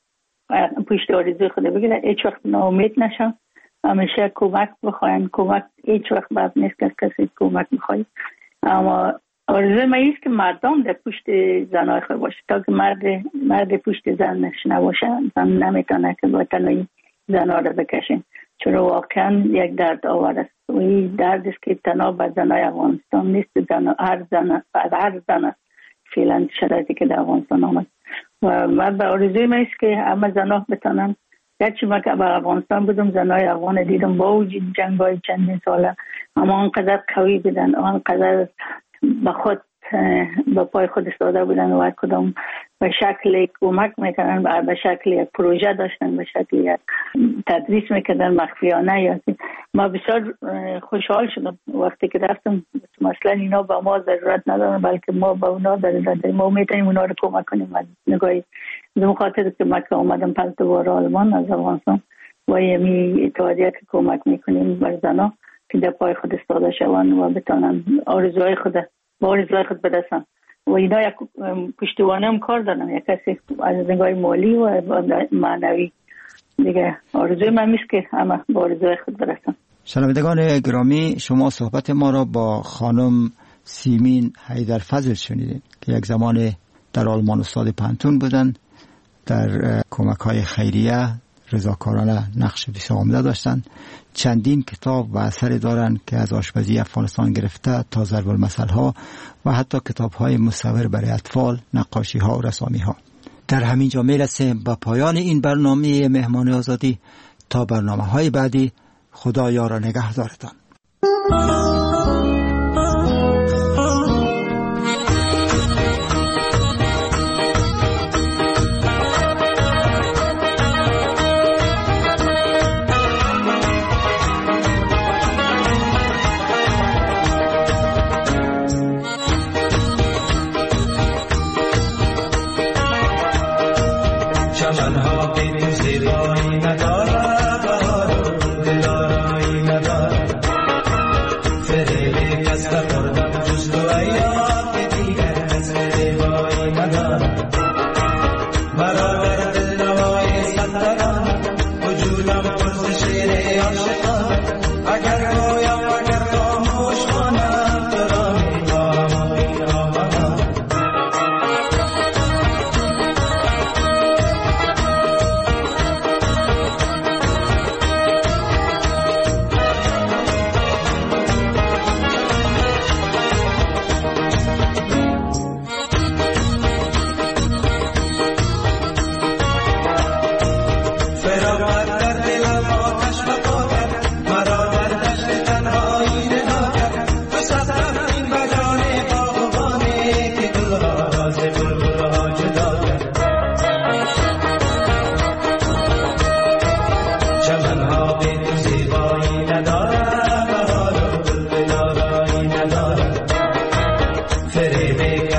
پشت آرزوی خود بگیرن، هیچ وقت ناامید نشن، همیشه کمک بخواین. کمک هیچ وقت بد نیست که کسی کمک میخواید، اما آرزوی من است که مردم در پشت زنای خود باشه، تا که مرد مرد پشت زنش نباشه زن نمیتونه که با تنهایی زنها رو بکشین، چون واقعا یک درد آور است و این درد است که تنها به زنای افغانستان نیست، زن هر زن هر زن فعلا شرایطی که در افغانستان آمد و من به آرزوی من است که همه زنها بتونن. گرچه من که به افغانستان بودم زنای افغان دیدم با وجود جنگ‌های چندین ساله اما آنقدر قوی بودن، آنقدر به خود به پای خود ایستاده بودن و کدام به شکل کمک میکنن، به شکل یک پروژه داشتن، به شکل یک تدریس میکردن مخفیانه. یا ما بسیار خوشحال شدم وقتی که رفتم، مثلا اینا با ما ضرورت ندارن بلکه ما با اونا ضرورت داریم، ما میتونیم اونا رو کمک کنیم. نگاهی به خاطر که ما که آمدم پس دوباره آلمان از افغانستان و یمی اتحادیه که کمک میکنیم بر زنها که در پای خود ایستاده شوند و بتونن آرزوهای خود با آرزوهای خود برسن و اینا یک پشتوانه هم کار دارن، یک کسی از نگاه مالی و معنوی دیگه. آرزوی من میست که همه با آرزوهای خود برسن. شنوندگان گرامی، شما صحبت ما را با خانم سیمین حیدرفضل شنیدید که یک زمان در آلمان استاد پانتون بودند، در کمک های خیریه رضاکارانه نقش بسیار عمده داشتند. چندین کتاب و اثری دارند که از آشپزی افغانستان گرفته تا ضرب المثل ها و حتی کتاب های مصور برای اطفال، نقاشی ها و رسامی ها. در همین جا میرسیم به پایان این برنامه مهمان آزادی. تا برنامه های بعدی، خدا یار و نگهدارتان.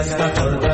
شکست نخورده